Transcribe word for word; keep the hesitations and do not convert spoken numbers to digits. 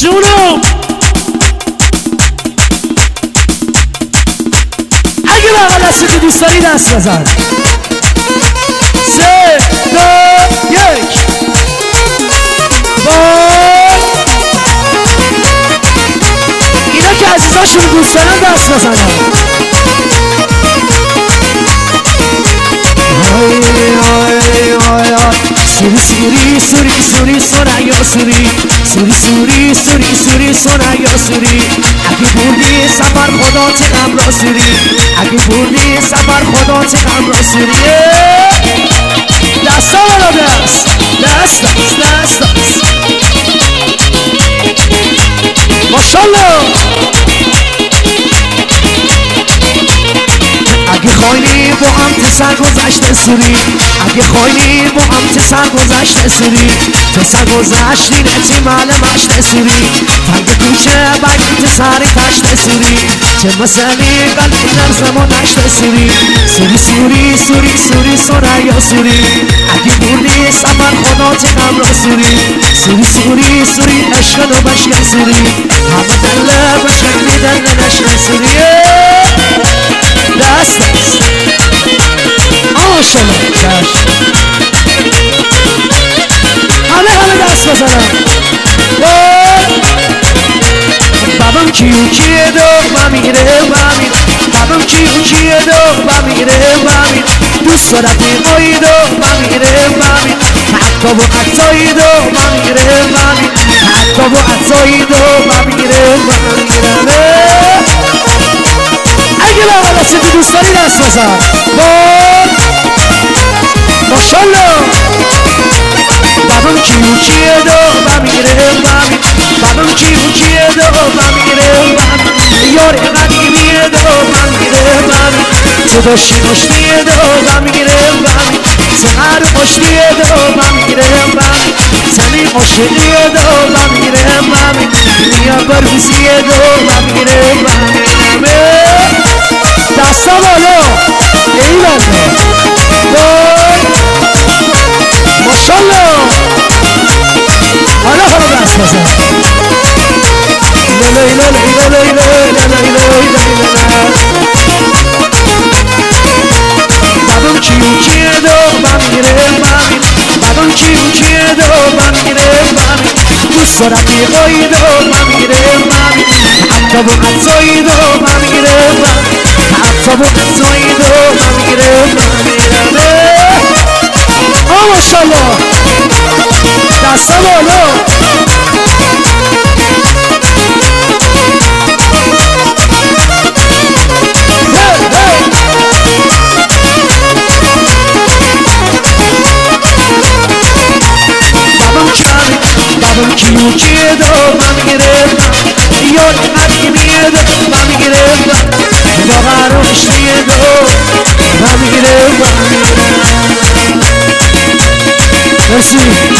جونم اگه بقیل هستی که دوست داری دست بزن سه دو یک وای اینا که عزیزاشون دوست دارن دست بزنن سوری سوری سوری سوری سوریا سوری سوری سوری سوری سوری سوریا سوری اگه بردی سفر خدا چه غم را سوری اگه بردی سفر خدا چه غم را سوری دستا بالا دست دست دست دست دست ماشالله اگه خواهی با هم ته سر گذشته سوری اگه خواهی با هم ته سر گذشته سوری ته سر گذشتی نتی معلمش سوری تنگ کوچه بگی ته سری تشت سوری چه مسئلی قلبی نرزم و نشت سوری سوری سوری سوری سوری سوریا سوری اگه بردی سفر خدا چه غم را سوری سوری سوری سوری عشق و بشکن سوری همه دل بشکن میدن نشکن سوری دست دست آشالا چشم همه همه دست بزنم بابم کیو کیه دو بمیره بمیره بابم کیو کیه دو بمیره بمیره دوست دارد ایمایی دو بمیره بمیره حتی و حتی دو بمیره بمیره حتی و حتی دو بمیره بمیره اگه بقیل هستی که دوست داری دست بزن ماشالله بابم کیو کیه دو بمیره بمیره بابم کیو کیه دو بمیره بمیره یار قدیمیه دو بمیره بمیره صدا شناشتیه دو بمیره بمیره سهر خوشتیه دو بمیره بمیره زمین عاشقیه دو بمیره بمیره دنیا بروزیه دو بمیره بمیره دستا بالا ای بنده ماشالله حالا حالا دست بزن لی لی لی لی لی لی لی بابم کیو کیه دو بمیره بمیره بابم کیو کیه دو بمیره بمیره دوست دارم بیقایی دو بمیره بمیره حتی و حتی دو بمیره بمیره حتی و حتی دو بمیره بمیره آه ماشالله دستا بالا بابم کمی بابم کیو کیه دو بمیره یار قدیمیه دو بمیره واقعا روشتیه دو بمیره بمیره مرسی